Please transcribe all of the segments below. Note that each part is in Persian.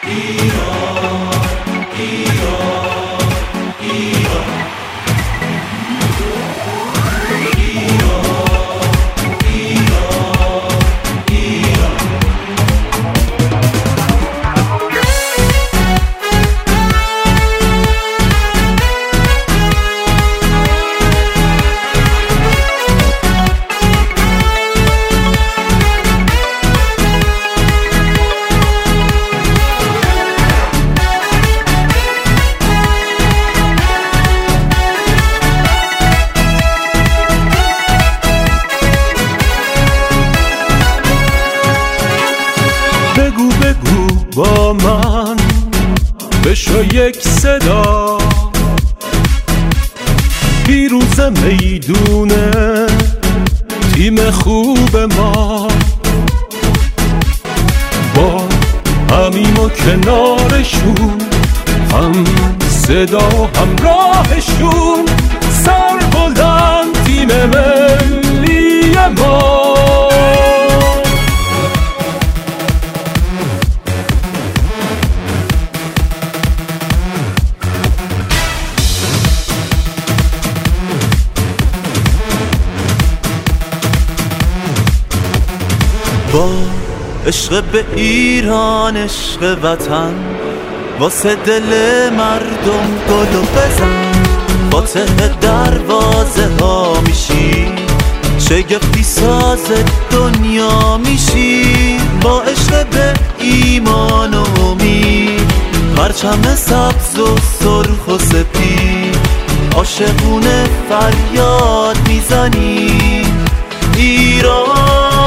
بگو بگو با من بشو یک صدا، پیروز میدونه تیم خوب ما، با همیم و کنارشون، هم صدا هم راهشون، سر بلند تیم ملی ما. با عشق به ایران، عشق وطن، واسه دل مردم گلو بزن، فاتح دروازه ها میشی، شگفتی ساز دنیا میشی، با عشق به ایمان و امید، پرچم سبز و سرخ و سپید، عاشقونه فریاد میزنی ایران.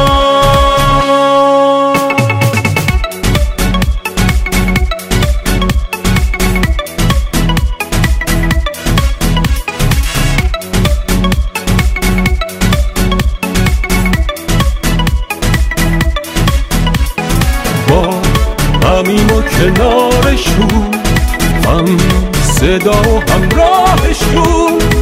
با همیم و کنارشون، هم صدا و هم راهشون،